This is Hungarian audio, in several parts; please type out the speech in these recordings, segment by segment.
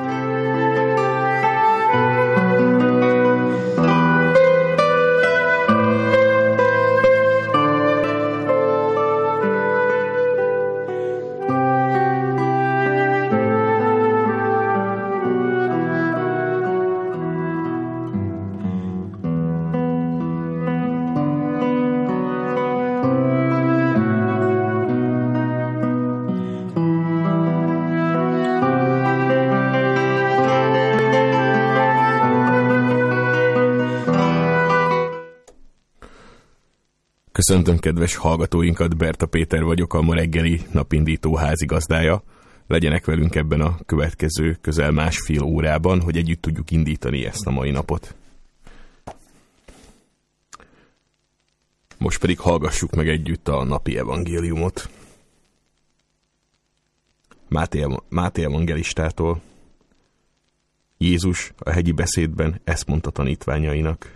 Köszöntöm kedves hallgatóinkat, Berta Péter vagyok, a ma reggeli napindító házigazdája. Legyenek velünk ebben a következő közel másfél órában, hogy együtt tudjuk indítani ezt a mai napot. Most pedig hallgassuk meg együtt a napi evangéliumot. Máté evangelistától. Jézus a hegyi beszédben ezt mondta tanítványainak: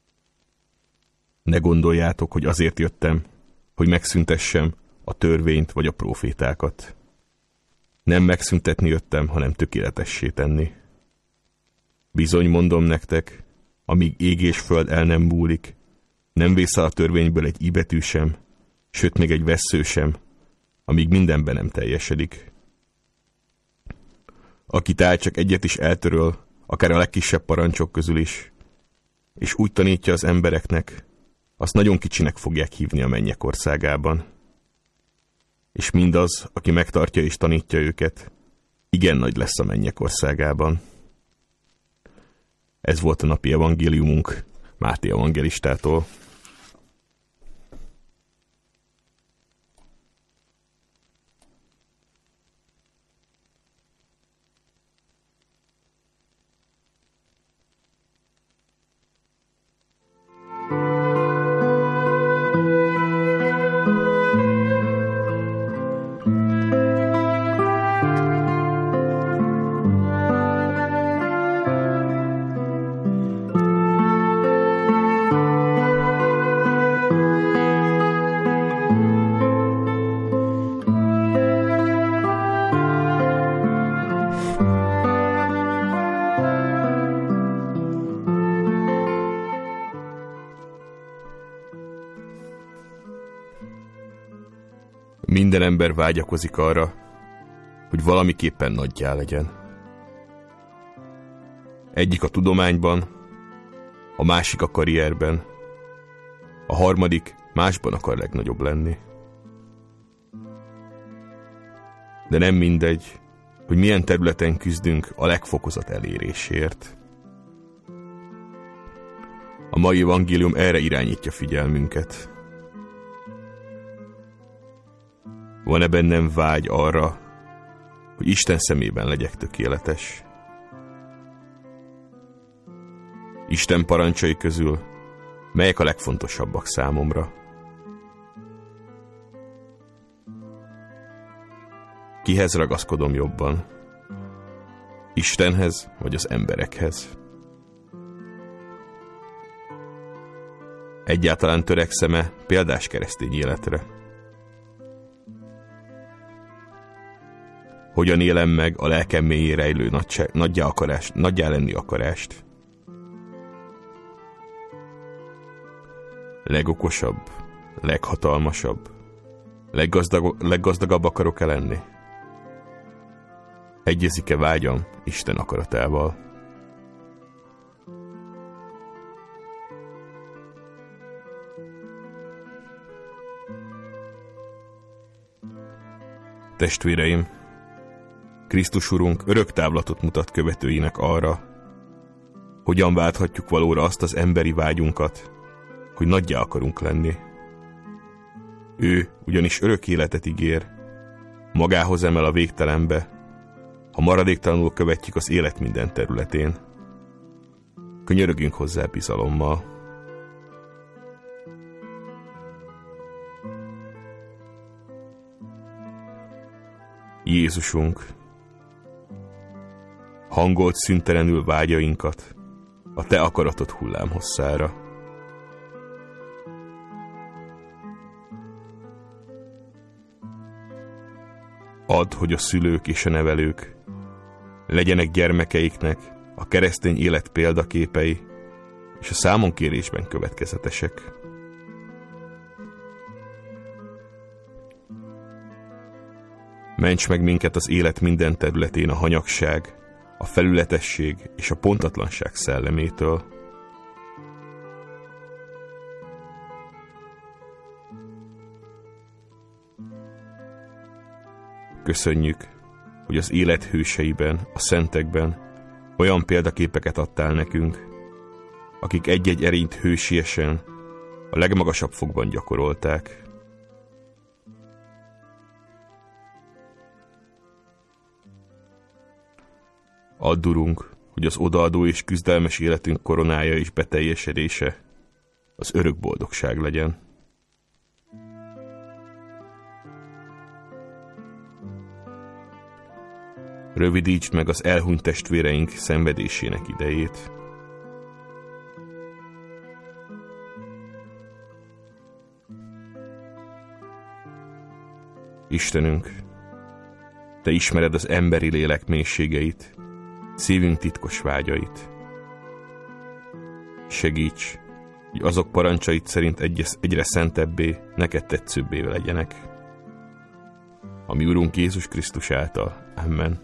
ne gondoljátok, hogy azért jöttem, hogy megszüntessem a törvényt vagy a prófétákat. Nem megszüntetni jöttem, hanem tökéletessé tenni. Bizony mondom nektek, amíg ég és föld el nem múlik, nem vész a törvényből egy i betű sem, sőt még egy vessző sem, amíg mindenben nem teljesedik. Aki tehát csak egyet is eltöröl, akár a legkisebb parancsok közül is, és úgy tanítja az embereknek, azt nagyon kicsinek fogják hívni a mennyek országában. És mindaz, aki megtartja és tanítja őket, igen nagy lesz a mennyek országában. Ez volt a napi evangéliumunk Máté evangelistától. Minden ember vágyakozik arra, hogy valamiképpen nagyjá legyen. Egyik a tudományban, a másik a karrierben, a harmadik másban akar legnagyobb lenni. De nem mindegy, hogy milyen területen küzdünk a legfokozott elérésért. A mai evangélium erre irányítja figyelmünket. Van-e bennem vágy arra, hogy Isten szemében legyek tökéletes? Isten parancsai közül melyek a legfontosabbak számomra? Kihez ragaszkodom jobban? Istenhez vagy az emberekhez? Egyáltalán törekszem-e példás keresztény életre? Hogyan élem meg a lelkem mélyén rejlő nagyjá lenni akarást? Legokosabb, leghatalmasabb, leggazdagabb akarok-e lenni? Egyezik-e vágyam Isten akaratával? Testvéreim, Krisztus Urunk örök távlatot mutat követőinek arra, hogyan válthatjuk valóra azt az emberi vágyunkat, hogy nagyjá akarunk lenni. Ő ugyanis örök életet ígér, magához emel a végtelenbe, ha maradéktalanul követjük az élet minden területén. Könyörögjünk hozzá bizalommal. Jézusunk, hangold szüntelenül vágyainkat a Te akaratod hullámhosszára. Add, hogy a szülők és a nevelők legyenek gyermekeiknek a keresztény élet példaképei, és a számonkérésben következetesek. Ments meg minket az élet minden területén a hanyagság, a felületesség és a pontatlanság szellemétől. Köszönjük, hogy az élet hőseiben, a szentekben olyan példaképeket adtál nekünk, akik egy-egy erényt hősiesen, a legmagasabb fokban gyakorolták. Add, Urunk, hogy az odaadó és küzdelmes életünk koronája és beteljesedése az örök boldogság legyen. Rövidítsd meg az elhunyt testvéreink szenvedésének idejét. Istenünk, Te ismered az emberi lélek mélységeit, szívünk titkos vágyait. Segíts, hogy azok parancsait szerint egyre szentebbé, neked tetszőbbé legyenek. A mi Urunk Jézus Krisztus által. Amen.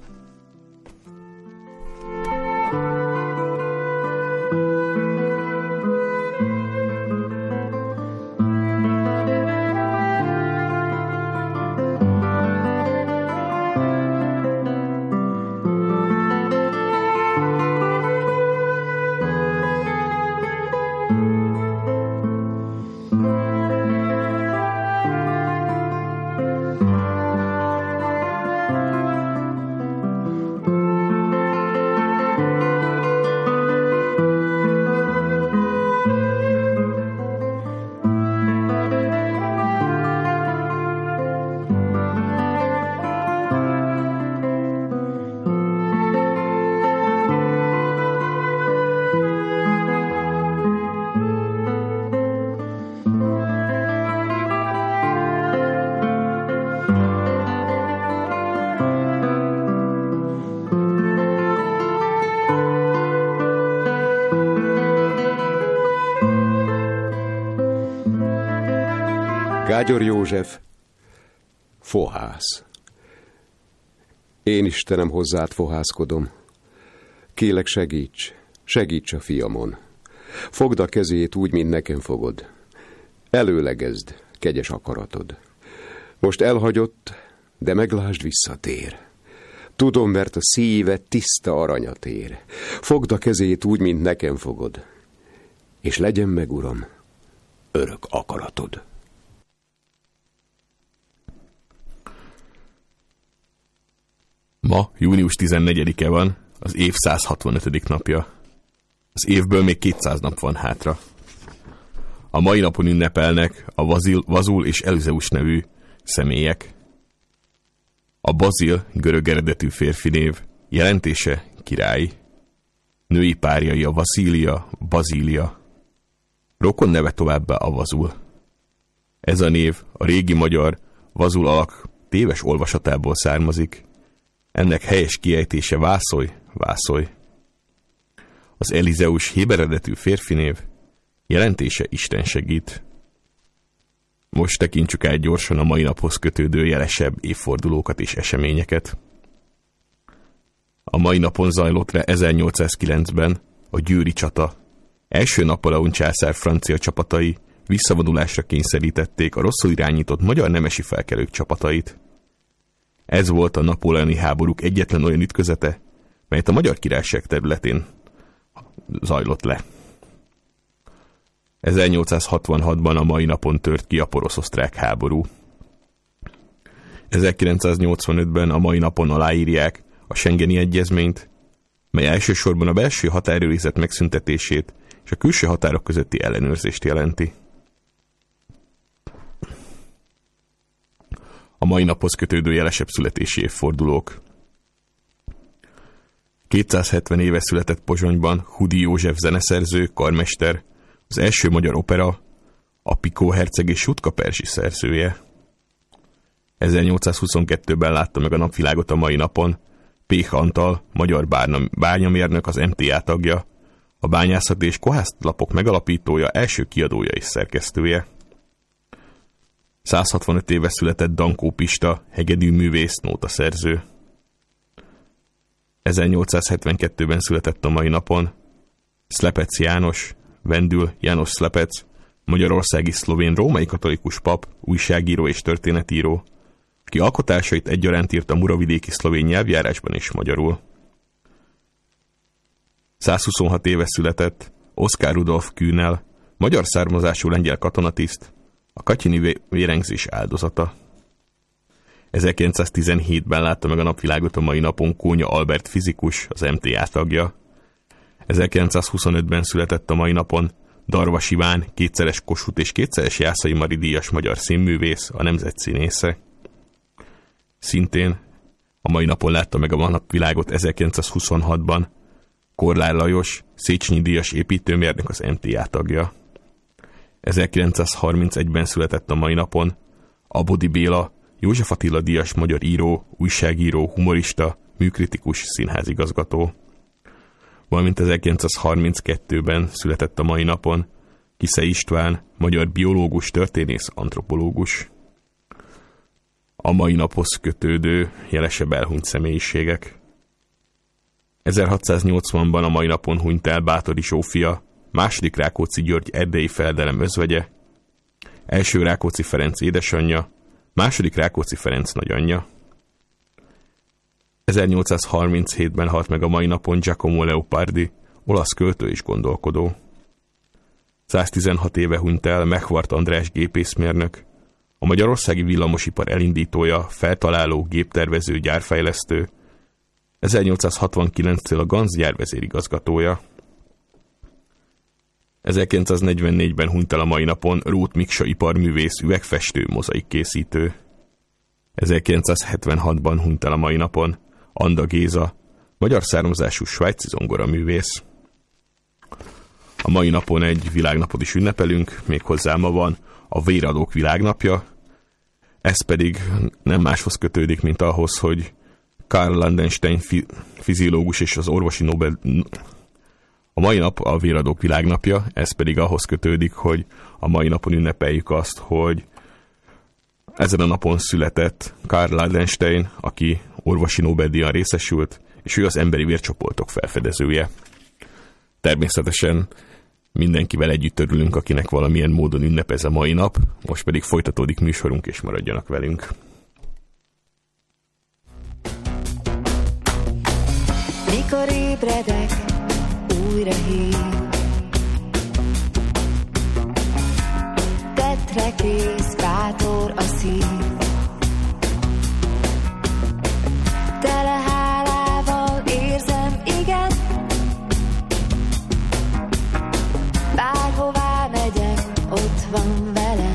Gágyor József, fohász. Én, Istenem, hozzád fohászkodom. Kélek, segíts a fiamon. Fogd a kezét úgy, mint nekem fogod. Előlegezd kegyes akaratod. Most elhagyott, de meglásd, visszatér. Tudom, mert a szíve tiszta aranyat ér. Fogd a kezét úgy, mint nekem fogod. És legyen meg, Uram, örök akaratod. Ma június 14-e van, az év 165. napja. Az évből még 200 nap van hátra. A mai napon ünnepelnek a Vazul és Elizeus nevű személyek. A Bazil görög eredetű férfi név, jelentése király. Női párjai a Vaszília, Bazília. Rokon neve továbbá a Vazul. Ez a név a régi magyar Vazul alak téves olvasatából származik. Ennek helyes kiejtése Vászoly. Az Elizeus héber eredetű férfi név, jelentése Isten segít. Most tekintsük át gyorsan a mai naphoz kötődő jelesebb évfordulókat és eseményeket. A mai napon zajlott le 1809-ben a győri csata. Első Napóleon császár francia csapatai visszavonulásra kényszerítették a rosszul irányított magyar nemesi felkelők csapatait. Ez volt a napóleoni háborúk egyetlen olyan ütközete, melyet a Magyar Királyság területén zajlott le. 1866-ban a mai napon tört ki a porosz-osztrák háború. 1985-ben a mai napon aláírják a Schengeni Egyezményt, mely elsősorban a belső határőrizet megszüntetését és a külső határok közötti ellenőrzést jelenti. A mai naphoz kötődő jelesebb születési évfordulók. 270 éve született Pozsonyban Hudi József zeneszerző, karmester, az első magyar opera, a Picó herceg és Jutka Perzsi szerzője. 1822-ben látta meg a napvilágot a mai napon Péh Antal, magyar bányamérnök, az MTA tagja, a bányászati és kohászlapok megalapítója, első kiadója és szerkesztője. 165 éve született Dankó Pista, hegedűművész, nótaszerző. 1872-ben született a mai napon Szlepec János, Vendül János Szlepec, magyarországi szlovén római katolikus pap, újságíró és történetíró, aki alkotásait egyaránt írt a muravidéki szlovén nyelvjárásban és magyarul. 126 éve született Oskar Rudolf Kühnel, magyar származású lengyel katonatiszt, a katyini vérengzés áldozata. 1917-ben látta meg a napvilágot a mai napon Kónya Albert fizikus, az MTA tagja. 1925-ben született a mai napon Darvas Iván, kétszeres Kossuth és kétszeres Jászai Mari díjas magyar színművész, a nemzet színésze. Szintén a mai napon látta meg a napvilágot 1926-ban Korlár Lajos, Széchenyi díjas építőmérnök, az MTA tagja. 1931-ben született a mai napon Abodi Béla, József Attila díjas magyar író, újságíró, humorista, műkritikus, színházigazgató. Valamint 1932-ben született a mai napon Kisze István, magyar biológus, történész, antropológus. A mai naphoz kötődő jelesebb elhunyt személyiségek. 1680-ban a mai napon hunyt el Báthori Zsófia, második Rákóczi György erdélyi fejedelem özvegye, első Rákóczi Ferenc édesanyja, második Rákóczi Ferenc nagyanyja. 1837-ben halt meg a mai napon Giacomo Leopardi, olasz költő és gondolkodó. 116 éve hunyt el Mechvart András gépészmérnök, a magyarországi villamosipar elindítója, feltaláló, géptervező, gyárfejlesztő, 1869-től a Ganz gyár vezérigazgatója. 1944-ben hunyt el a mai napon Róth Miksa iparművész, üvegfestő, mozaikkészítő. 1976-ban hunyt el a mai napon Anda Géza, magyar származású svájci zongoraművész. A mai napon egy világnapot is ünnepelünk, méghozzá ma van a véradók világnapja. Ez pedig nem máshoz kötődik, mint ahhoz, hogy Karl Landenstein fiziológus és az orvosi Nobel... A mai nap a véradók világnapja, ez pedig ahhoz kötődik, hogy a mai napon ünnepeljük azt, hogy ezen a napon született Karl Landenstein, aki orvosi Nobel-díjon részesült, és ő az emberi vércsoportok felfedezője. Természetesen mindenkivel együtt örülünk, akinek valamilyen módon ünnepez a mai nap, most pedig folytatódik műsorunk, és maradjanak velünk. Mikor ébredek, újra hív, tettre kész, bátor a szív, tele hálával érzem, igen, bárhová megyek, ott van velem.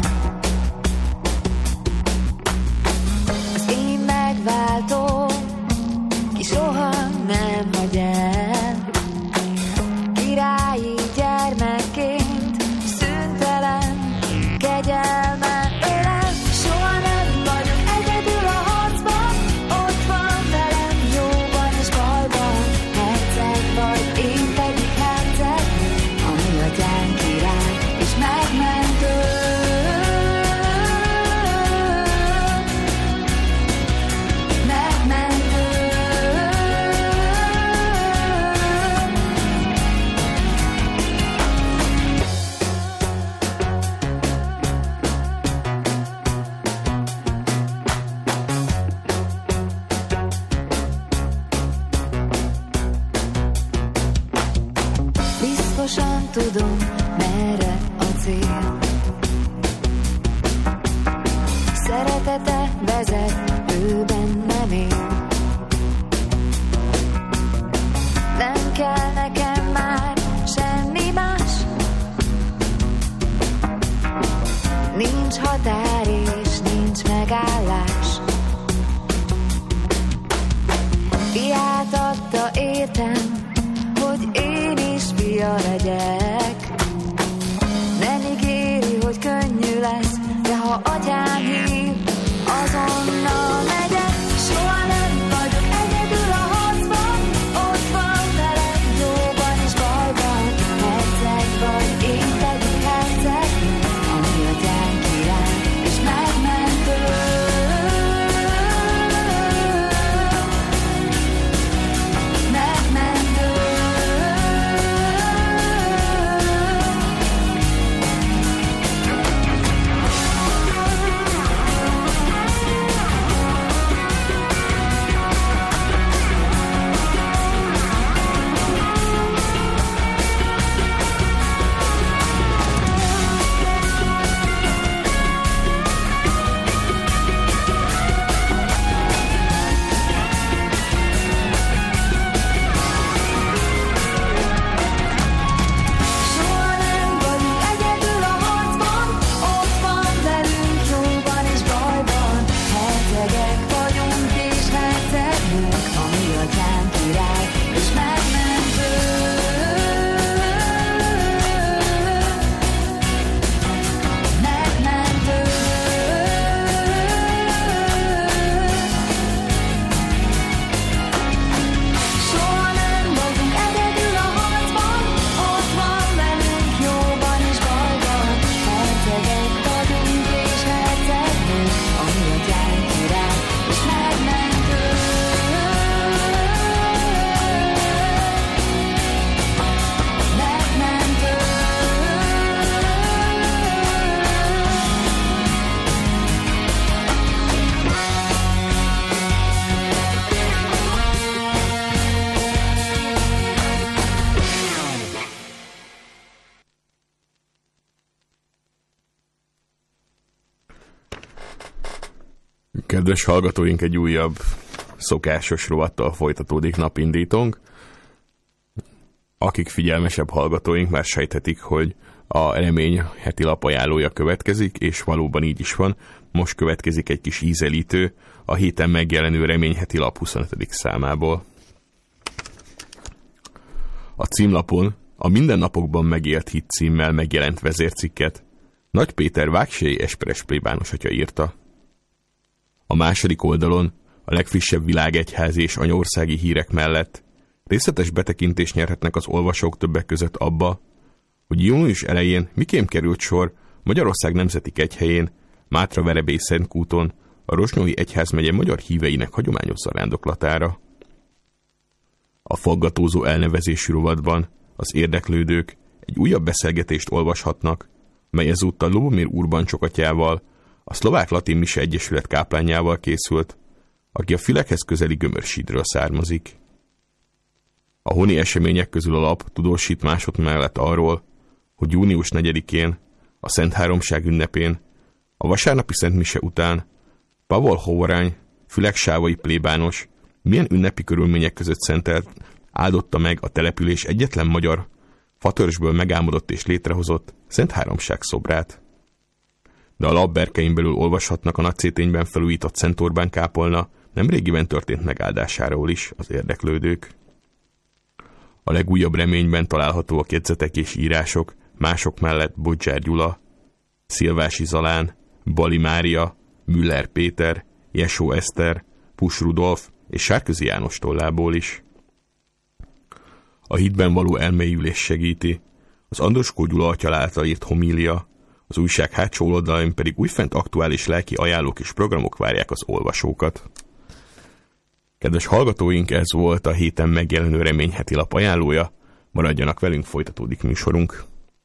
Az én megváltóm, ki soha nem hagy el, királyi gyermekként szüntelen kegyelmen ölel. Soha nem vagyok egyedül a harcban, ott van velem jóban és bajban. Herceg vagy, én pedig herceg, a mi atyánk király és megmentő. Biztosan tudom, merre a cél. Szeretete vezet, ő bennem él. Nem kell nekem már semmi más. Nincs határ és nincs megállás. Fiát adta értem, hogy én is fia legyek. Nem ígéri, hogy könnyű lesz, de ha atyám hív, azonnal megyek. Soha nem vagyok egyedül a Kedves hallgatóink, egy újabb szokásos rovattal folytatódik napindítónk. Akik figyelmesebb hallgatóink már sejthetik, hogy a Remény heti lapajánlója következik, és valóban így is van. Most következik egy kis ízelítő a héten megjelenő Remény heti lap 25. számából. A címlapon a Mindennapokban megélt hit címmel megjelent vezércikket Nagy Péter vágséi esperes plébános atya írta. A második oldalon a legfrissebb világegyházi és anyaországi hírek mellett részletes betekintést nyerhetnek az olvasók többek között abba, hogy június elején miképp került sor Magyarország nemzeti kegyhelyén, Mátra-Verebély-Szentkúton a Rozsnyói egyházmegye magyar híveinek hagyományos zarándoklatára. A faggatózó elnevezésű rovatban az érdeklődők egy újabb beszélgetést olvashatnak, mely ezúttal Lubomir Urbancsok atyával, a Szlovák Latin Mise Egyesület káplánjával készült, aki a Fülekhez közeli Gömörsídről származik. A honi események közül a lap tudósít másod mellett arról, hogy június 4-én, a Szent Háromság ünnepén, a vasárnapi Szent Mise után Pavol Hovorány, fülegsávai plébános milyen ünnepi körülmények között szentelt, áldotta meg a település egyetlen magyar, fatörzsből megálmodott és létrehozott Szent Háromság szobrát. De a lap berkein belül olvashatnak a nagyszétényben felújított Szent Orbán kápolna nemrégiben történt megáldásáról is az érdeklődők. A legújabb reményben találhatóak jegyzetek és írások mások mellett Bodzsár Gyula, Szilvási Zalán, Bali Mária, Müller Péter, Jesó Eszter, Pus Rudolf és Sárközi János tollából is. A hitben való elmélyülés segíti az Androskó Gyula atya által írt homília, az újság hátsó oldalán pedig újfent aktuális lelki ajánlók és programok várják az olvasókat. Kedves hallgatóink, ez volt a héten megjelenő Remény heti lap ajánlója. Maradjanak velünk, folytatódik műsorunk.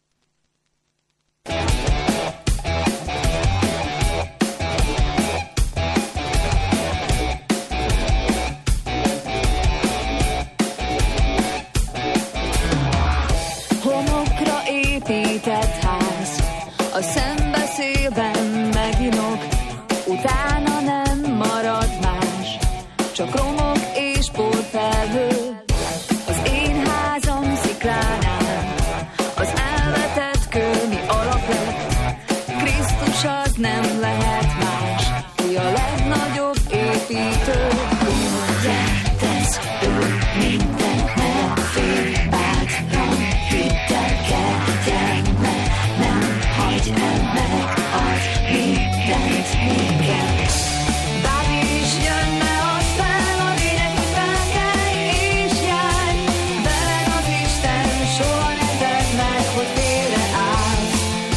Homokra épített ház, a szembeszélben meginok, utána nem marad más, csak romok és porfelhő. Az én házam sziklánál, az elvetett kő mi alap lett, Krisztus az nem lehet más, ki a legnagyobb építő. Mindent tesz ő, mindent nem fél, bátran hittel kegyelme, nem hagy el meg az mindent nékem. Bármi is jönne, az fel a lényeg, felkelj és járj, veled az Isten soha ne tedd meg, hogy félreállsz.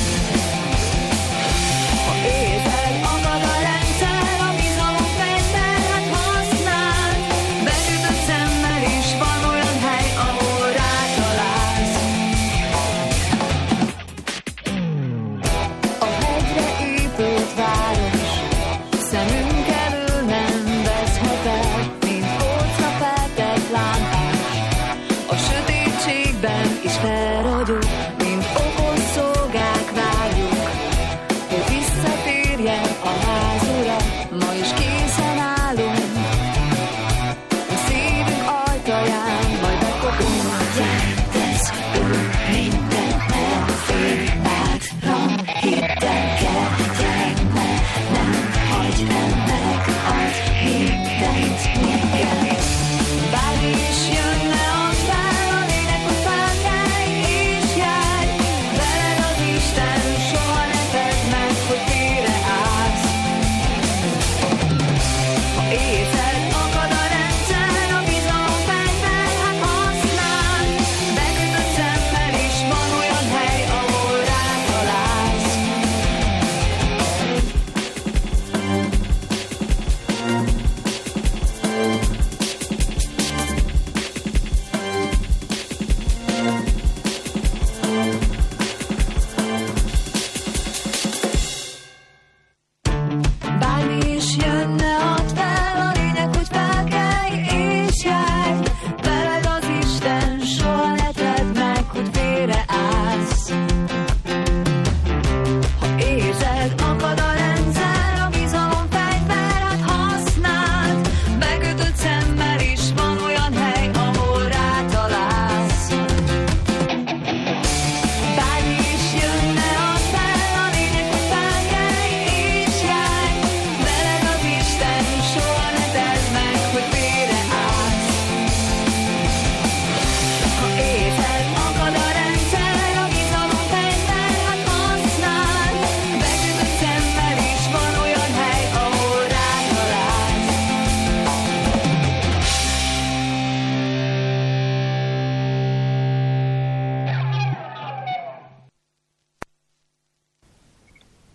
Ha érzed, akad a rendszer, a bizalom fegyver, hát használd, beütött szemmel is van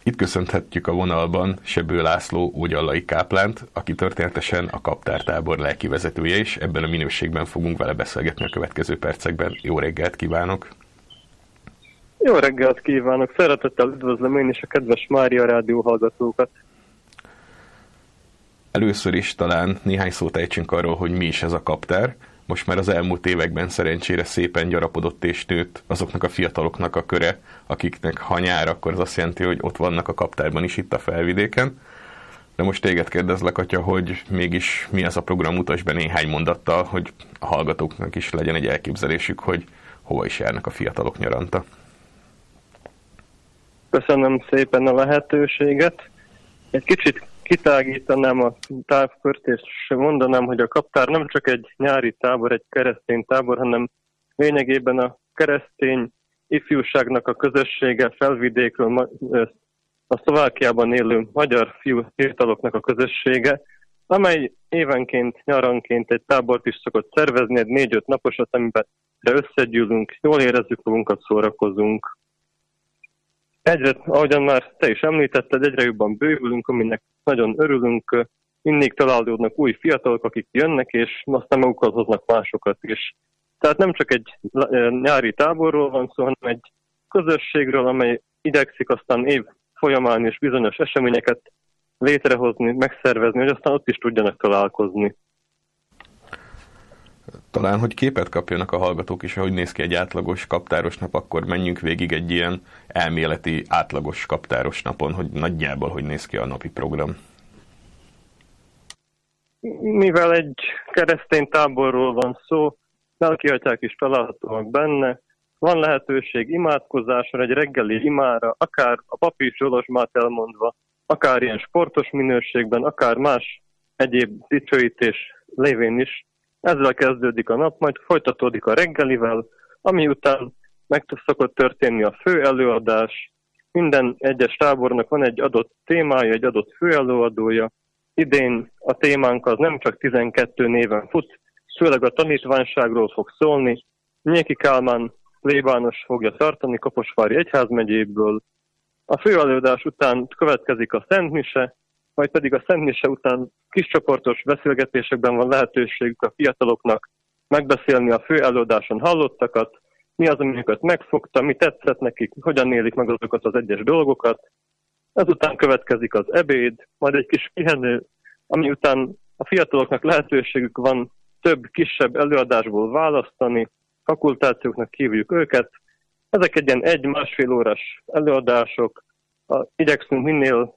Itt köszönhetjük a vonalban Sebő László Ógyallai káplánt, aki történetesen a kaptártábor lelki vezetője, és ebben a minőségben fogunk vele beszélgetni a következő percekben. Jó reggelt kívánok! Jó reggelt kívánok! Szeretettel üdvözlöm én is a kedves Mária Rádió hallgatókat! Először is talán néhány szót ejtsünk arról, hogy mi is ez a kaptár. Most már az elmúlt években szerencsére szépen gyarapodott és nőtt azoknak a fiataloknak a köre, akiknek ha nyár, akkor az azt jelenti, hogy ott vannak a kaptárban is itt a Felvidéken. De most téged kérdezlek, Atya, hogy mégis mi ez a program, mutasd be néhány mondattal, hogy a hallgatóknak is legyen egy elképzelésük, hogy hova is járnak a fiatalok nyaranta. Köszönöm szépen a lehetőséget. Egy kicsit kitágítanám a távkört, és mondanám, hogy a kaptár nem csak egy nyári tábor, egy keresztény tábor, hanem lényegében a keresztény ifjúságnak a közössége, Felvidékről, a Szlovákiában élő magyar fiataloknak a közössége, amely évenként, nyaranként egy tábort is szokott szervezni, egy 4-5 naposat, amiben összegyűlünk, jól érezzük magunkat, szórakozunk. Ahogyan már te is említetted, egyre jobban bővülünk, aminek nagyon örülünk. Mindig találódnak új fiatalok, akik jönnek, és aztán magukkal hoznak másokat is. Tehát nem csak egy nyári táborról van szó, hanem egy közösségről, amely igyekszik aztán év folyamán is bizonyos eseményeket létrehozni, megszervezni, hogy aztán ott is tudjanak találkozni. Talán, hogy képet kapjanak a hallgatók is, ahogy néz ki egy átlagos kaptáros nap, akkor menjünk végig egy ilyen elméleti átlagos kaptáros napon, hogy nagyjából hogy néz ki a napi program. Mivel egy keresztény táborról van szó, lelkiatyák is találhatóak benne, van lehetőség imádkozásra, egy reggeli imára, akár a papi zsolozsmát elmondva, akár ilyen sportos minőségben, akár más egyéb dicsőítés lévén is. Ezzel kezdődik a nap, majd folytatódik a reggelivel, ami után meg szokott történni a fő előadás. Minden egyes tábornak van egy adott témája, egy adott főelőadója. Idén a témánk az nem csak 12 néven fut, főleg a tanítványságról fog szólni. Nyéki Kálmán plébános fogja tartani Kaposvári egyházmegyéből. A főelőadás után következik a szentmise, majd pedig a szentmise után kiscsoportos beszélgetésekben van lehetőségük a fiataloknak megbeszélni a fő előadáson hallottakat, mi az, amiket megfogta, mi tetszett nekik, hogyan élik meg azokat az egyes dolgokat. Ezután következik az ebéd, majd egy kis pihenő, ami után a fiataloknak lehetőségük van több kisebb előadásból választani, fakultációknak hívjuk őket. Ezek egy ilyen 1-1,5 órás előadások, igyekszünk minél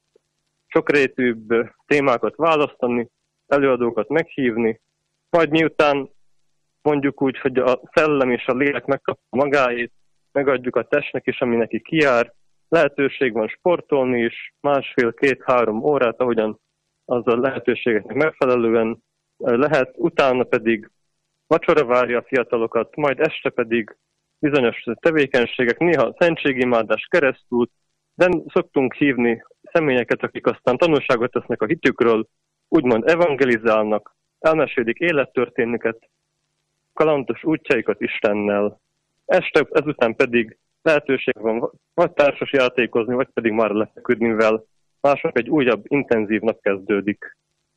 sokrétűbb témákat választani, előadókat meghívni, majd miután mondjuk úgy, hogy a szellem és a lélek megkapja magáét, megadjuk a testnek is, ami neki kijár, lehetőség van sportolni is, 1,5-2-3 órát, ahogyan az a lehetőségeknek megfelelően lehet, utána pedig vacsora várja a fiatalokat, majd este pedig bizonyos tevékenységek, néha szentségimádás, keresztút, de szoktunk hívni személyeket, akik aztán tanulságot tesznek a hitükről, úgymond evangelizálnak, elmesélik élettörténetüket, kalandos útjaikat Istennel. Este ezután pedig lehetőség van vagy társas játékozni, vagy pedig már lefeküdni, mivel másnap egy újabb, intenzív nap kezdődik.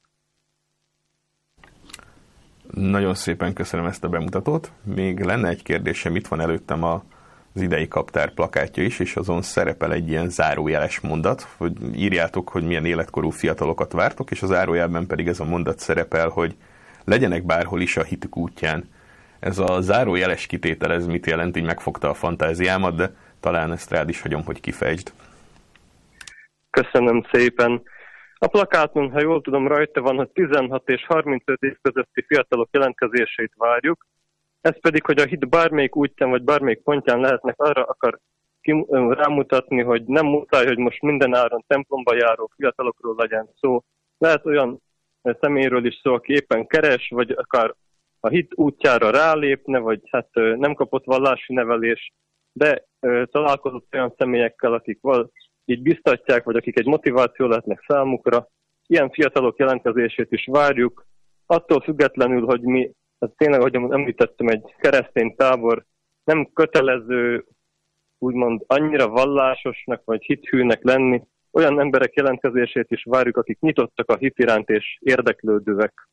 Nagyon szépen köszönöm ezt a bemutatót. Még lenne egy kérdésem, itt van előttem az idei kaptár plakátja is, és azon szerepel egy ilyen zárójeles mondat, hogy írjátok, hogy milyen életkorú fiatalokat vártok, és a zárójelben pedig ez a mondat szerepel, hogy legyenek bárhol is a hitük útján. Ez a zárójeles kitétel, ez mit jelent, így megfogta a fantáziámat, de talán ezt rád is hagyom, hogy kifejtsd. Köszönöm szépen. A plakáton, ha jól tudom, rajta van, hogy 16 és 35 év közötti fiatalok jelentkezését várjuk. Ez pedig, hogy a hit bármelyik útján vagy bármelyik pontján lehetnek, arra akar rámutatni, hogy nem muszáj, hogy most minden áron templomba járó fiatalokról legyen szó. Lehet olyan személyről is szó, aki éppen keres, vagy akár a hit útjára rálépne, vagy hát nem kapott vallási nevelés, de találkozott olyan személyekkel, akik így biztatják, vagy akik egy motiváció lehetnek számukra. Ilyen fiatalok jelentkezését is várjuk. Attól függetlenül, hogy mi, ez tényleg, ahogy említettem, egy keresztény tábor, nem kötelező úgymond annyira vallásosnak vagy hithűnek lenni, olyan emberek jelentkezését is várjuk, akik nyitottak a hit iránt és érdeklődőek.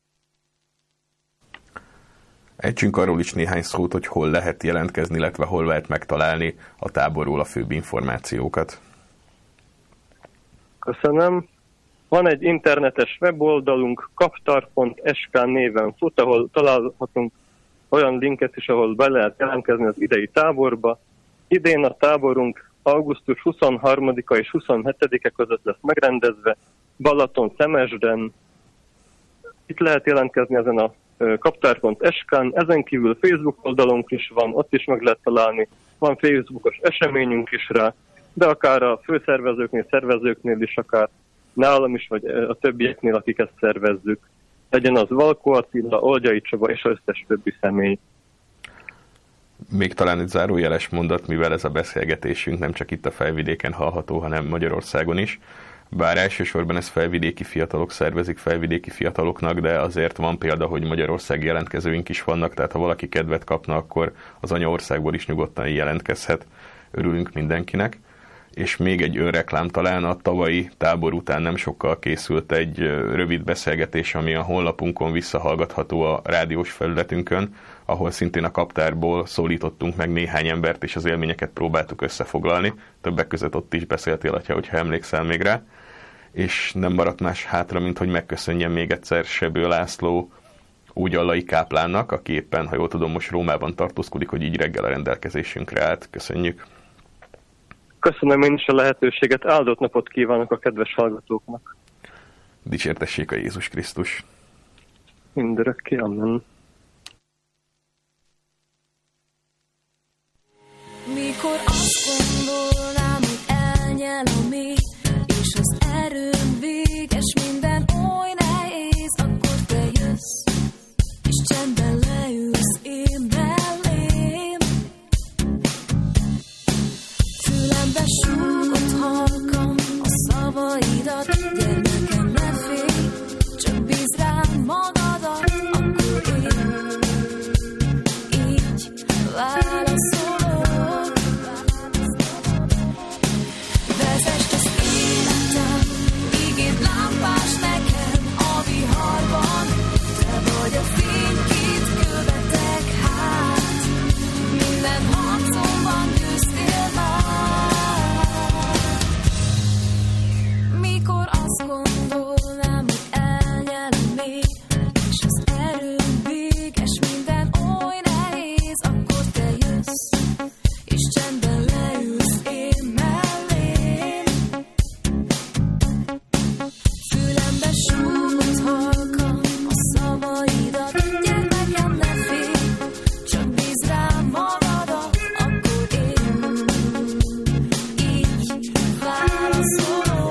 Ejtsünk arról is néhány szót, hogy hol lehet jelentkezni, illetve hol lehet megtalálni a táborról a főbb információkat. Köszönöm. Van egy internetes weboldalunk, kaptar.sk néven fut, ahol találhatunk olyan linket is, ahol be lehet jelentkezni az idei táborba. Idén a táborunk augusztus 23-a és 27-e között lesz megrendezve Balaton-Szemesden. Itt lehet jelentkezni ezen a kaptar.sk-n, ezen kívül Facebook oldalunk is van, ott is meg lehet találni, van Facebookos eseményünk is rá, de akár a főszervezőknél, szervezőknél is, akár nálam is, vagy a többieknél, akiket szervezzük. Legyen az Valkó Attila, Oldjai Csaba és az összes többi személy. Még talán egy zárójeles mondat, mivel ez a beszélgetésünk nem csak itt a Felvidéken hallható, hanem Magyarországon is. Bár elsősorban ezt felvidéki fiatalok szervezik felvidéki fiataloknak, de azért van példa, hogy magyarországi jelentkezőink is vannak, tehát ha valaki kedvet kapna, akkor az anyaországból is nyugodtan jelentkezhet. Örülünk mindenkinek. És még egy önreklám talán, a tavalyi tábor után nem sokkal készült egy rövid beszélgetés, ami a honlapunkon visszahallgatható a rádiós felületünkön, ahol szintén a kaptárból szólítottunk meg néhány embert, és az élményeket próbáltuk összefoglalni. Többek között ott is beszéltél, atya, hogyha emlékszel még rá. És nem maradt más hátra, mint hogy megköszönjem még egyszer Sebő László Úgyallai káplánnak, aki éppen, ha jól tudom, most Rómában tartózkodik, hogy így reggel a rendelkezésünkre állt. Köszönjük! Köszönöm én is a lehetőséget, áldott napot kívánok a kedves hallgatóknak! Dicsértessék a Jézus Krisztus! Mindörökké, amen! Mikor azt gondolnám, hogy elnyel a mély, és az erőm véges, minden oly nehéz, akkor te jössz, és csendben leülsz én mellém. Fülembe súgott halkan a szavaidat, gyermekem, ne félj, csak bízd rám magadat, akkor én így válaszolok. Vezesd az életem, ígéd lámpás nekem a viharban, te vagy a fény, kit követek hát, minden harcomban győztél már. Mikor azt gondolnám, hogy elnyel a mély, és az erőm véges, minden oly nehéz, akkor te jössz, és csendben leülsz én mellém. Fülembe súgott halkan a szavaidat, gyermekem, ne félj, csak bízd rám magadat, akkor én így válaszolok.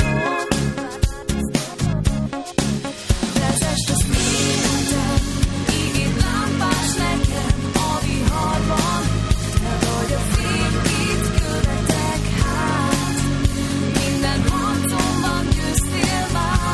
Vezesd az életem, ígéd lámpás nekem a viharban, te vagy a fény, kit követek hát, minden harcomban győztél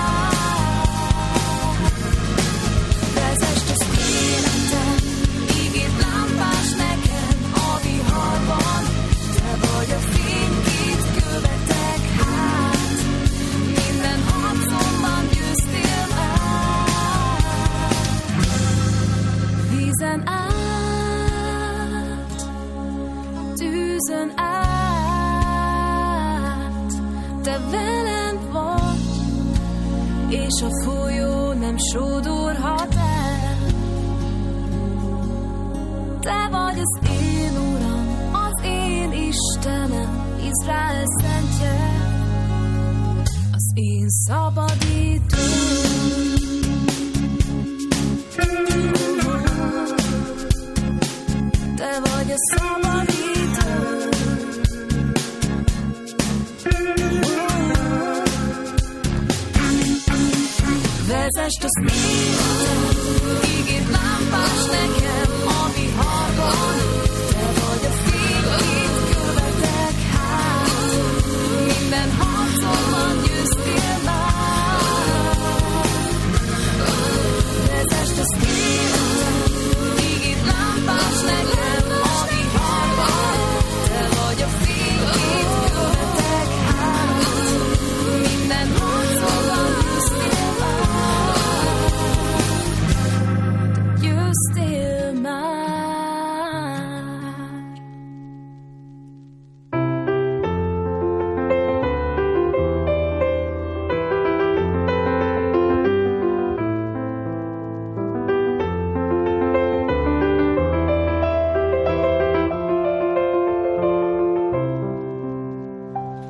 már. Vezesd az életem, ígéd lámpás nekem a viharban, te vagy a fény, kit követek hát, minden harcomban győztél már. Vízen át, tűzön át, te velem vagy, és a folyó nem sodorhat el. Te vagy az én Uram, az én Istenem, Izrael szentje, az én szabadítóm. Te vagy a szabadító. Vezesd az életem, ígéd lámpás nekem a viharban, te vagy a fény, kit követek hát, minden harcomban győztél már.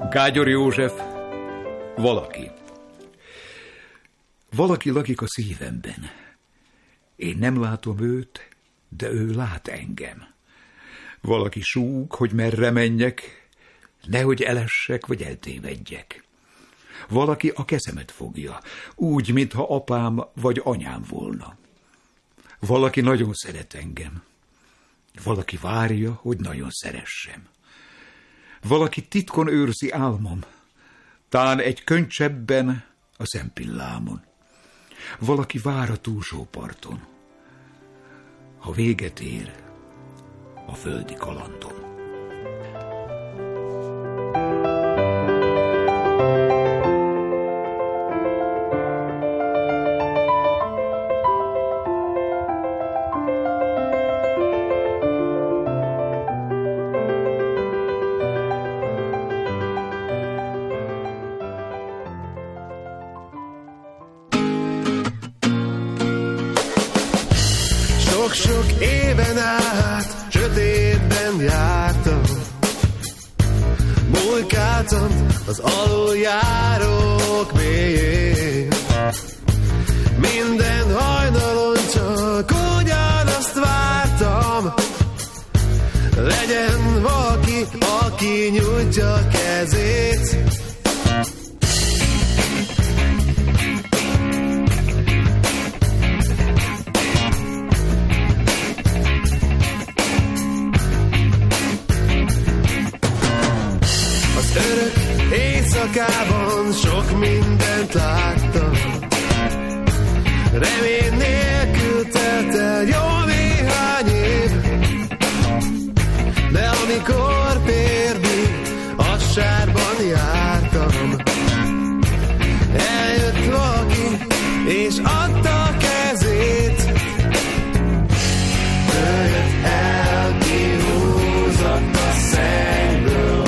Gágyor József, valaki. Valaki lakik a szívemben. Én nem látom őt, de ő lát engem. Valaki súg, hogy merre menjek, nehogy elessek, vagy eltévedjek. Valaki a kezemet fogja, úgy, mintha apám vagy anyám volna. Valaki nagyon szeret engem. Valaki várja, hogy nagyon szeressem. Valaki titkon őrzi álmom, tán egy könycsebben a szempillámon. Valaki vár a túlsó parton, ha véget ér a földi kalandom. Sok-sok éven át sötétben jártam, bujkáltam az aluljárók mélyén. Minden hajnalon csak ugyanazt vártam, legyen valaki, aki nyújtja kezét. Éjszakában sok mindent láttam, remény nélkül telt el jó néhány év, de amikor Pérdig a sárban jártam, eljött valaki és adta a kezét. Ő jött el, kihúzott a szennyből,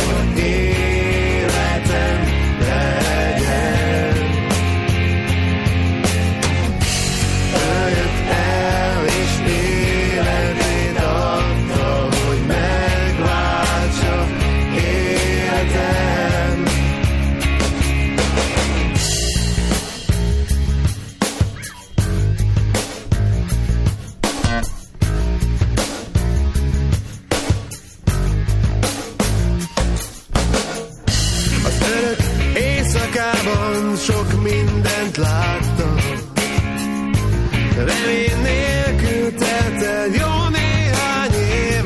sok mindent láttam, remény nélkül telt el jó néhány év,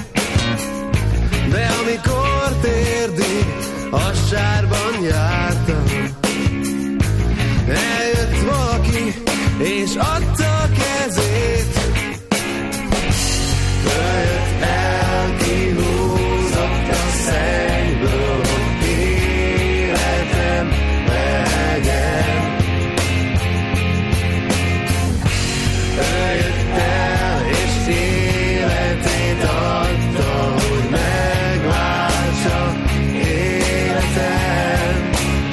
de amikor Térdig a sárban jártam, eljött valaki és adta a kezét. Ő jött el, kihúzott a szennyből, hogy életem legyen. Ő jött el és életét adta, hogy megváltsa életem.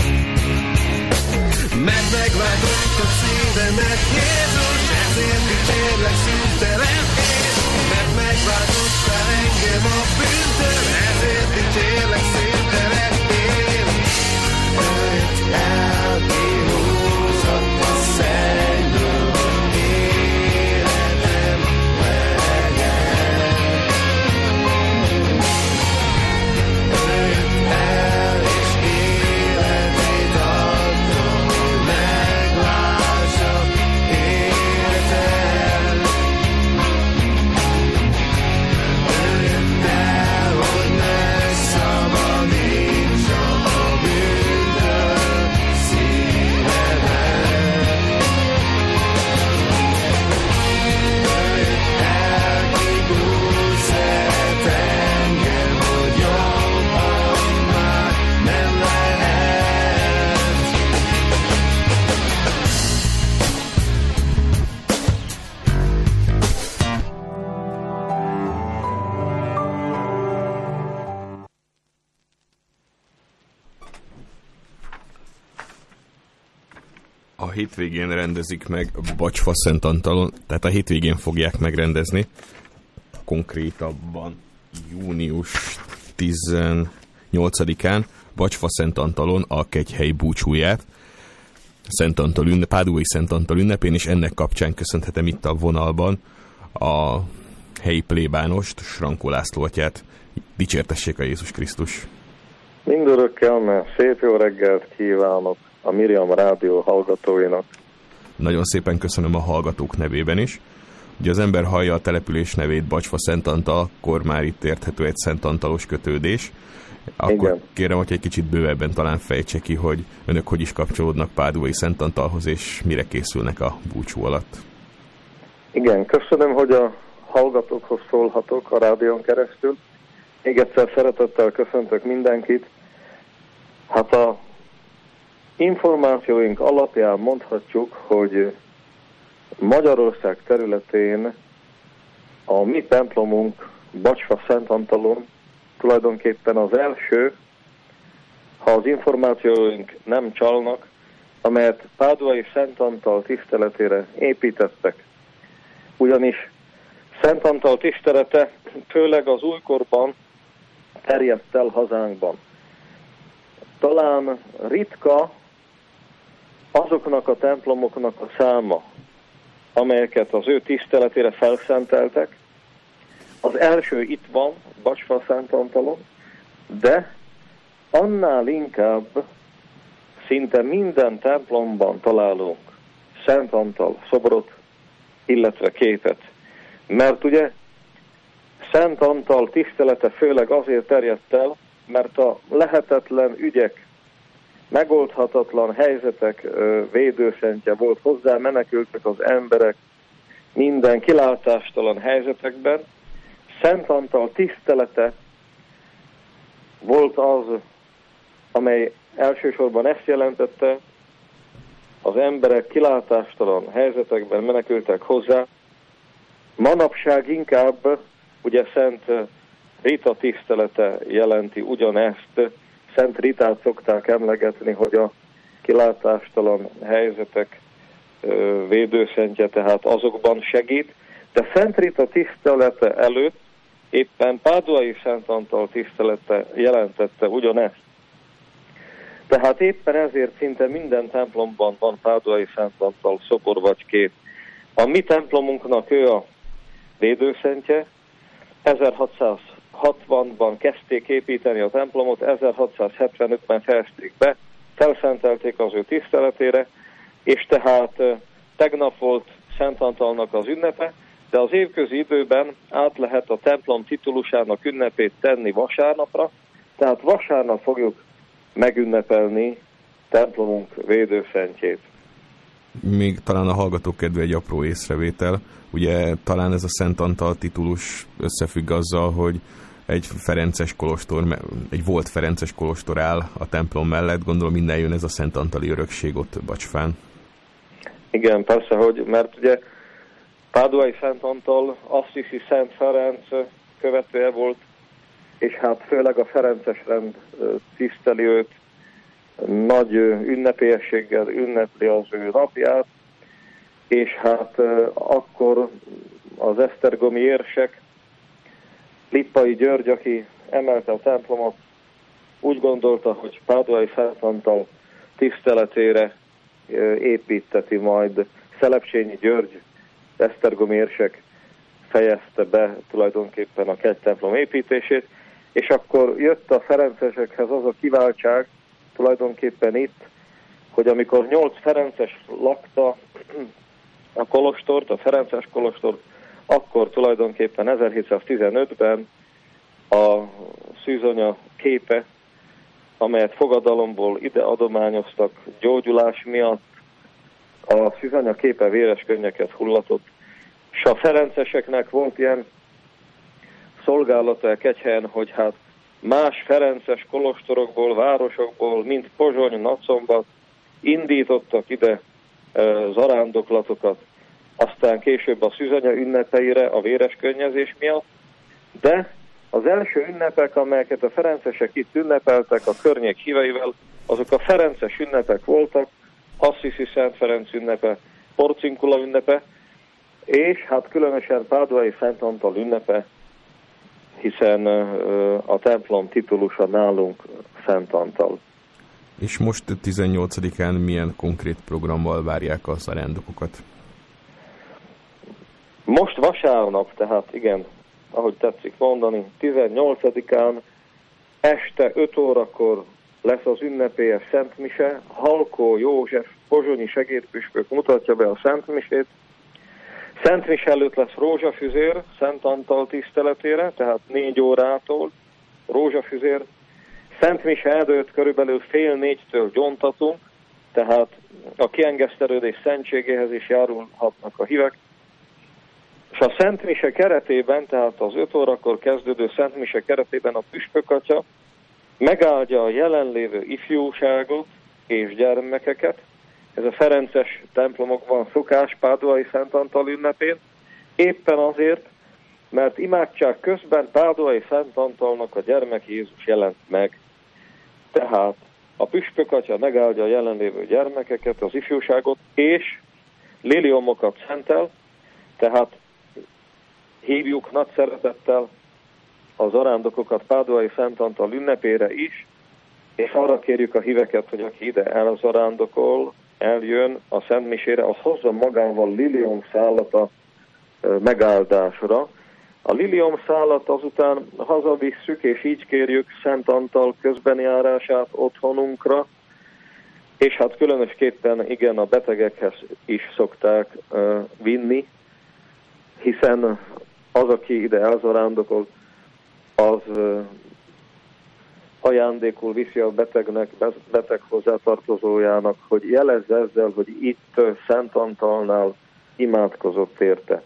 Mert megváltotta szívemet Jézus, ezért dicsérlek szüntelen én. Mert megváltotta engem a bűntől, ezért dicsérlek szüntelen én. Ő jött el, kihúzott a szennyből, hogy életem legyen. Ő jött el és életét adta, hogy megváltsa életem. Ő jött el, hogy megszabadítsa a bűntől szívemet. Ő jött el, ki úgy szeret engem, hogy jobban már nem lehet. A hétvégén rendezik meg Bacsfaszent-Antalon, tehát a hétvégén fogják megrendezni, konkrétabban június 18-án Bacsfa Szent Antalon a kegyhely búcsúját, Pádói Szent Antal ünnepén, és ennek kapcsán köszönhetem itt a vonalban a helyi plébánost, Srankó László atyát. Dicsértessék a Jézus Krisztus! Mindörökkel szép jó reggelt kívánok a Miriam Rádió hallgatóinak. Nagyon szépen köszönöm a hallgatók nevében is. Ugye az ember hallja a település nevét, Bacsfa Szent Antal, akkor már itt érthető egy Szent Antalos kötődés. Akkor igen. Kérem, hogy egy kicsit bővebben talán fejtse ki, hogy önök hogy is kapcsolódnak Pádói Szent Antalhoz, és mire készülnek a búcsú alatt. Igen, köszönöm, hogy a hallgatókhoz szólhatok a rádión keresztül. Még egyszer szeretettel köszöntök mindenkit. Hát a információink alapján mondhatjuk, hogy Magyarország területén a mi templomunk Bacsfa Szent Antalon tulajdonképpen az első, ha az információink nem csalnak, amelyet Pádói Szent Antal tiszteletére építettek. Ugyanis Szent Antal tisztelete főleg az újkorban terjedt el hazánkban. Talán ritka azoknak a templomoknak a száma, amelyeket az ő tiszteletére felszenteltek. Az első itt van, Bacsfa Szent Antalon, de annál inkább szinte minden templomban találunk Szent Antal szobrot, illetve képet. Mert ugye Szent Antal tisztelete főleg azért terjedt el, mert a lehetetlen ügyek, megoldhatatlan helyzetek védőszentje volt, hozzá menekültek az emberek minden kilátástalan helyzetekben. Szent Antal tisztelete volt az, amely elsősorban ezt jelentette, az emberek kilátástalan helyzetekben menekültek hozzá. Manapság inkább ugye Szent Rita tisztelete jelenti ugyanezt. Szent Ritát szokták emlegetni, hogy a kilátástalan helyzetek védőszentje, tehát azokban segít. De Szent Rita tisztelete előtt éppen Pádói Szent Antal tisztelete jelentette ugyanezt. Tehát éppen ezért szinte minden templomban van Pádói Szent Antal szobor vagy kép. A mi templomunknak ő a védőszentje. 1660-ban kezdték építeni a templomot, 1675-ben fejezték be, felszentelték az ő tiszteletére, és tehát tegnap volt Szent Antalnak az ünnepe, de az évközi időben át lehet a templom titulusának ünnepét tenni vasárnapra, tehát vasárnap fogjuk megünnepelni templomunk védőszentjét. Még talán a hallgatók kedve egy apró észrevétel. Ugye talán ez a Szent Antal titulus összefügg azzal, hogy egy volt ferences kolostor áll a templom mellett. Gondolom innen jön ez a Szent Antali örökség ott Bacsfán. Igen, persze, mert ugye Pádói Szent Antal Assisi Szent Ferenc követője volt, és hát főleg a ferences rend tiszteli őt, nagy ünnepélyességgel ünnepli az ő napját, és hát akkor az esztergomi érsek, Lippai György, aki emelte a templomot, úgy gondolta, hogy Pádói Szent Antal tiszteletére építeti majd. Szelepcsényi György, esztergomi érsek fejezte be tulajdonképpen a kegytemplom építését, és akkor jött a ferencesekhez az a kiváltság tulajdonképpen itt, hogy amikor 8 ferences lakta a kolostort, a ferences kolostort, akkor tulajdonképpen 1715-ben a szűzonya képe, amelyet fogadalomból ide adományoztak gyógyulás miatt, a szűzonya képe véres könnyeket hullatott, és a ferenceseknek volt ilyen szolgálata a Kegyhelyen, hogy hát más ferences kolostorokból, városokból, mint Pozsony, Nagyszombat indítottak ide zarándoklatokat, aztán később a szűzonya ünnepeire a véres könnyezés miatt, de az első ünnepek, amelyeket a ferencesek itt ünnepeltek a környék híveivel, azok a ferences ünnepek voltak, Assisi Szent Ferenc ünnepe, Porciunkula ünnepe, és hát különösen Pádói Szent Antal ünnepe, hiszen a templom titulusa nálunk Szent Antal. És most 18-án milyen konkrét programmal várják az zarándokokat? Most vasárnap, tehát igen, ahogy tetszik mondani, 18-án este 5 órakor lesz az ünnepélyes Szent Mise. Halkó József pozsonyi segédpüspök mutatja be a Szent Misét. Szent Mise előtt lesz rózsafüzér Szent Antal tiszteletére, tehát 4 órától rózsafüzér. Szent Mise előtt körülbelül 3:30 gyóntatunk, tehát a kiengesztelődés szentségéhez is járulhatnak a hívek. És a Szent Mise keretében, tehát az 5 órakor kezdődő Szent Mise keretében a püspökatya megáldja a jelenlévő ifjúságot és gyermekeket. Ez a ferences templomokban szokás Páduai Szent Antal ünnepén. Éppen azért, mert imádság közben Páduai Szent Antalnak a gyermek Jézus jelent meg. Tehát a püspökatya megáldja a jelenlévő gyermekeket, az ifjúságot, és liliomokat szentel, tehát hívjuk nagy szeretettel az zarándokokat Páduai Szent Antal ünnepére is, és arra kérjük a híveket, hogy aki ide elzarándokol, eljön a Szent Misére, az hozza magával liliomszálat a megáldásra. A liliomszálat azután hazavisszük, és így kérjük Szent Antal közbenjárását otthonunkra, és hát különösképpen igen, a betegekhez is szokták vinni, hiszen az, aki ide elzarándokol, az ajándékul viszi a betegnek, beteg hozzátartozójának, hogy jelezze ezzel, hogy itt Szent Antalnál imádkozott érte.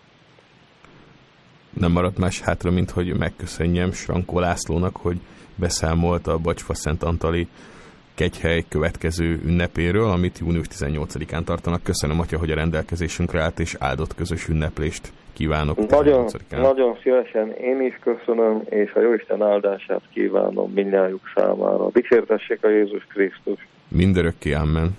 Nem maradt más hátra, mint hogy megköszönjem Srankó Lászlónak, hogy beszámolt a Bacsfa Szent Antali kegyhely következő ünnepéről, amit június 18-án tartanak. Köszönöm, Atya, hogy a rendelkezésünkre állt, és áldott közös ünneplést kívánok. Nagyon szívesen én is köszönöm, és a Jóisten áldását kívánom mindnyájuk számára. Dicsértessék a Jézus Krisztus. Mindörökké, amen.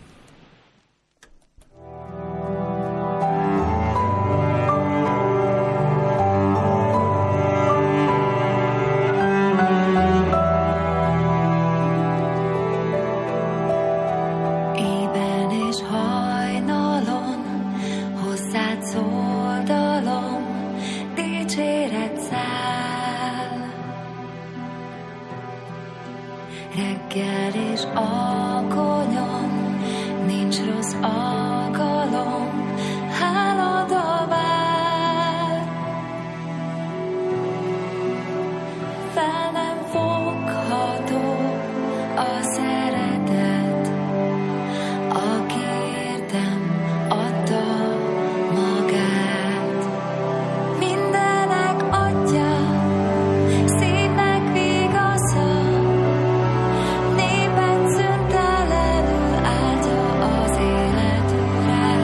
Reggel és alkonyon nincs rossz alkalom, hálad vár. Fel nem fogható a szeretet, aki értem adta magát. Mindenek adja, szívnek vigasza, népet szüntelenül áldja az élet ürát.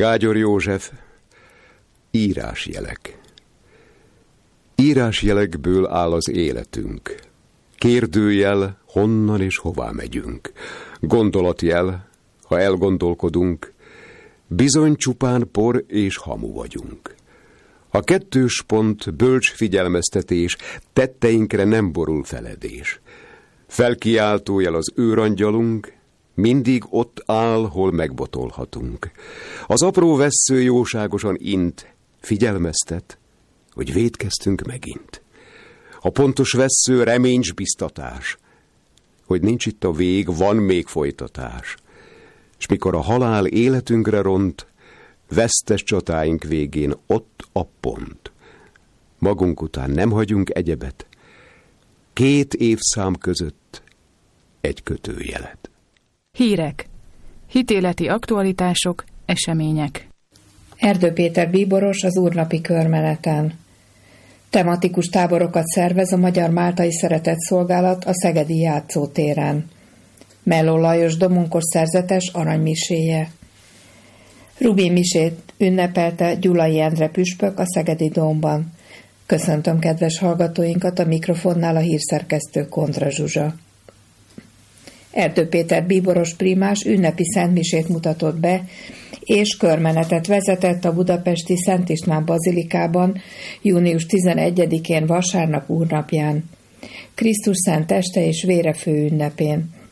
Gágyor József, írásjelek. Írásjelekből áll az életünk. Kérdőjel, honnan és hová megyünk. Gondolatjel, ha elgondolkodunk, bizony csupán por és hamu vagyunk. A kettős pont, bölcs figyelmeztetés, tetteinkre nem borul feledés. Felkiáltójel az őrangyalunk, mindig ott áll, hol megbotolhatunk. Az apró vessző jóságosan int, figyelmeztet, hogy vétkeztünk megint. A pontos vessző reménys biztatás, hogy nincs itt a vég, van még folytatás. És mikor a halál életünkre ront, vesztes csatáink végén ott a pont. Magunk után nem hagyunk egyebet, 2 évszám között egy kötőjelet. Hírek, hitéleti aktualitások, események. Erdő Péter bíboros az úrnapi körmeneten. Tematikus táborokat szervez a Magyar Máltai Szeretetszolgálat a Szegedi Játszótéren. Melló Lajos domonkos szerzetes aranymiséje. Rubin misét ünnepelte Gyulai Endre püspök a Szegedi Dómban. Köszöntöm kedves hallgatóinkat, a mikrofonnál a hírszerkesztő Kondra Zsuzsa. Erdő Péter bíboros primás ünnepi szentmisét mutatott be, és körmenetet vezetett a budapesti Szent István bazilikában június 11-én vasárnap úrnapján, Krisztus szent teste és vére főünnepén.